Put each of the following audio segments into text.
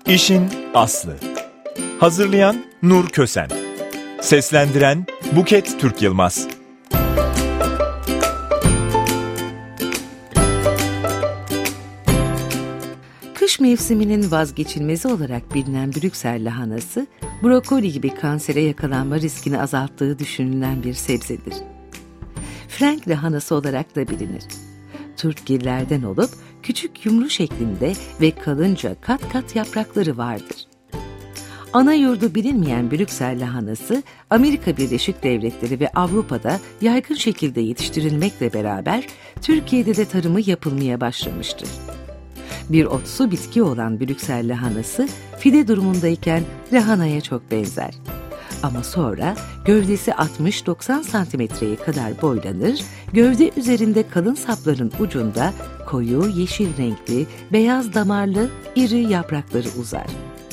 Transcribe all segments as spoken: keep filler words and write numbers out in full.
İşin aslı. Hazırlayan Nur Kösen. Seslendiren Buket Türk Yılmaz. Kış mevsiminin vazgeçilmezi olarak bilinen Brüksel lahanası, brokoli gibi kansere yakalanma riskini azalttığı düşünülen bir sebzedir. Frank lahanası olarak da bilinir. Turpgillerden olup küçük yumru şeklinde ve kalınca kat kat yaprakları vardır. Ana yurdu bilinmeyen Brüksel lahanası, Amerika Birleşik Devletleri ve Avrupa'da yaygın şekilde yetiştirilmekle beraber Türkiye'de de tarımı yapılmaya başlamıştır. Bir otsu bitki olan Brüksel lahanası fide durumundayken lahanaya çok benzer. Ama sonra gövdesi altmış doksan santimetreye kadar boylanır, gövde üzerinde kalın sapların ucunda koyu yeşil renkli, beyaz damarlı iri yaprakları uzar.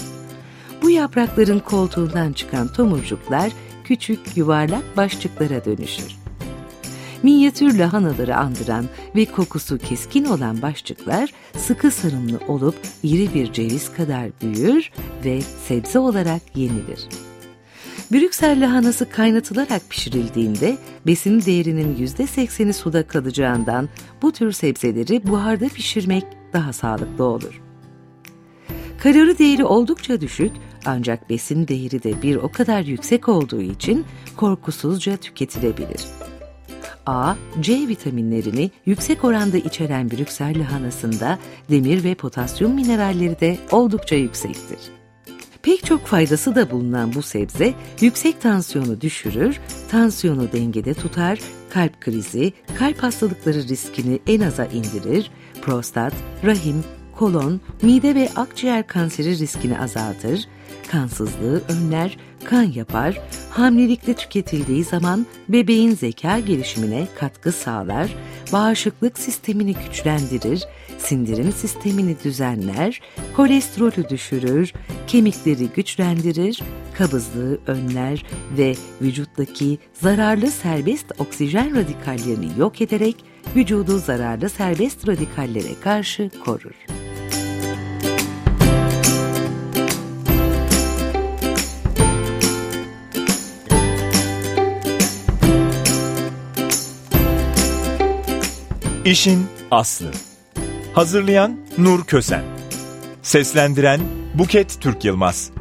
Bu yaprakların koltuğundan çıkan tomurcuklar küçük yuvarlak başçıklara dönüşür. Minyatür lahanaları andıran ve kokusu keskin olan başçıklar sıkı sarımlı olup iri bir ceviz kadar büyür ve sebze olarak yenilir. Brüksel lahanası kaynatılarak pişirildiğinde besin değerinin yüzde sekseni suda kalacağından bu tür sebzeleri buharda pişirmek daha sağlıklı olur. Kalori değeri oldukça düşük ancak besin değeri de bir o kadar yüksek olduğu için korkusuzca tüketilebilir. A, C vitaminlerini yüksek oranda içeren Brüksel lahanasında demir ve potasyum mineralleri de oldukça yüksektir. Pek çok faydası da bulunan bu sebze yüksek tansiyonu düşürür, tansiyonu dengede tutar, kalp krizi, kalp hastalıkları riskini en aza indirir, prostat, rahim, kolon, mide ve akciğer kanseri riskini azaltır, kansızlığı önler, kan yapar, hamilelikte tüketildiği zaman bebeğin zeka gelişimine katkı sağlar, bağışıklık sistemini güçlendirir, sindirim sistemini düzenler, kolesterolü düşürür, kemikleri güçlendirir, kabızlığı önler ve vücuttaki zararlı serbest oksijen radikallerini yok ederek vücudu zararlı serbest radikallere karşı korur. İşin aslı. Hazırlayan Nur Kösen. Seslendiren Buket Türk Yılmaz.